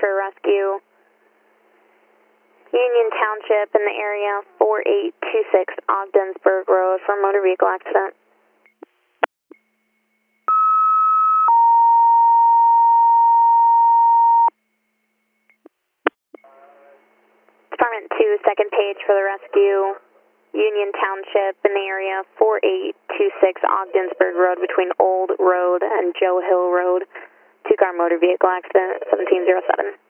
for rescue. Union Township in the area, 4826 Ogdensburg Road for motor vehicle accident. Department 2, second page for the rescue. Union Township in the area, 4826 Ogdensburg Road between Old Road and Joe Hill Road. Two-car motor vehicle accident, 1707.